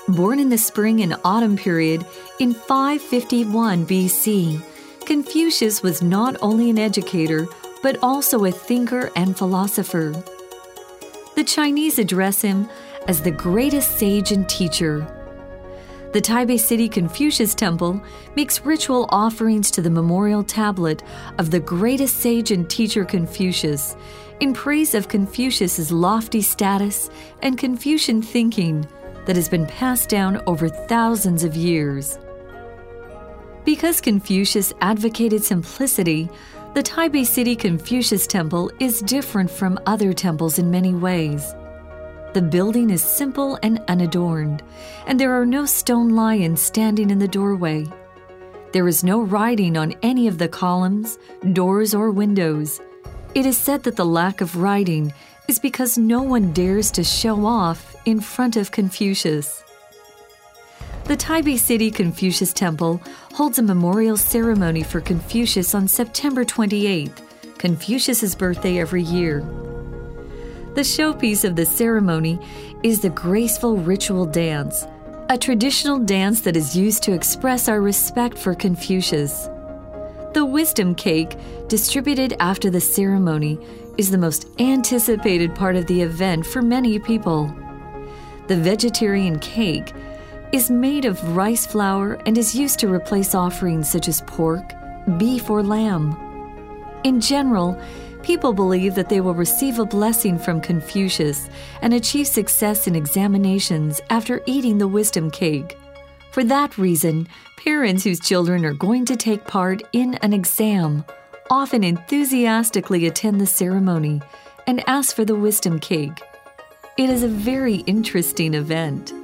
Born in the spring and autumn period in 551 BC, Confucius was not only an educator, but also a thinker and philosopher. The Chinese address him as the greatest sage and teacher. The Taipei City Confucius Temple makes ritual offerings to the memorial tablet of the greatest sage and teacher Confucius in praise of Confucius's lofty status and Confucian thinking that has been passed down over thousands of years. Because Confucius advocated simplicity, the Taipei City Confucius Temple is different from other temples in many ways. The building is simple and unadorned, and there are no stone lions standing in the doorway. There is no writing on any of the columns, doors, or windows. It is said that the lack of writing is because no one dares to show off in front of Confucius. The Taipei City Confucius Temple holds a memorial ceremony for Confucius on September 28th, Confucius's birthday every year. The showpiece of the ceremony is the graceful ritual dance, a traditional dance that is used to express our respect for Confucius. The wisdom cake, distributed after the ceremony, is the most anticipated part of the event for many people. The vegetarian cake is made of rice flour and is used to replace offerings such as pork, beef, or lamb. In general, people believe that they will receive a blessing from Confucius and achieve success in examinations after eating the wisdom cake. For that reason, parents whose children are going to take part in an exam often enthusiastically attend the ceremony and ask for the wisdom cake. It is a very interesting event.